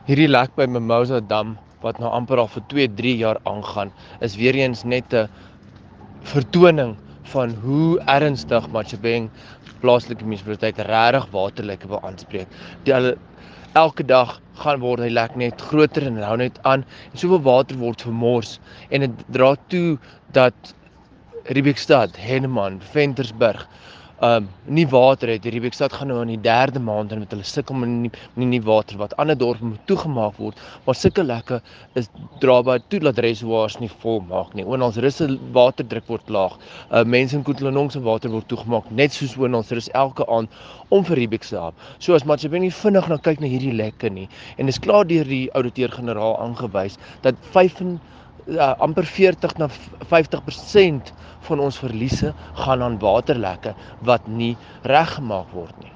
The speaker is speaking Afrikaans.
Hierdie lek by Mimosa Dam, wat nou amper al vir 2-3 jaar aangaan, is weer eens net 'n vertoning van hoe ernstig Matjhabeng plaaslike munisipaliteit regtig waterlekke wil aanspreek. Elke dag word die lek net groter en hou net aan en soveel water word vermors en dit dra toe dat Riebeekstad, Henneman, Ventersburg nie water het. Riebeekstad gaan nou in die 3de maand en met hulle sukkel met nie water wat ander dorpe moet toegemaak word, maar sulke lekke is drabaar toe dat reservoirs nie vol maak nie. Oornalsrus se waterdruk word laag. Mense in Koetlanong se water word toegemaak net soos Oornalsrus elke aand om vir Riebeekstad. So as Matjhabeng nie vinnig na kyk na hierdie lekke nie en dis klaar deur die ouditeur-generaal aangewys dat amper 40 na 50% van ons verliese gaan aan waterlekke wat nie reggemaak word nie.